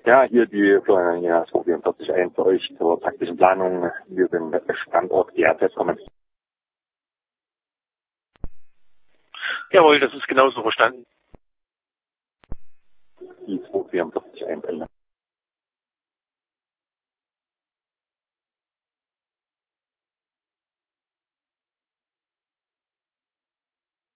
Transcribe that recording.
Ja, hier die Florian ja, 244 für euch zur praktischen Planung. Wir sind Standort GRZ kommen. Jawohl, das ist genauso verstanden. Die 244 einzelne.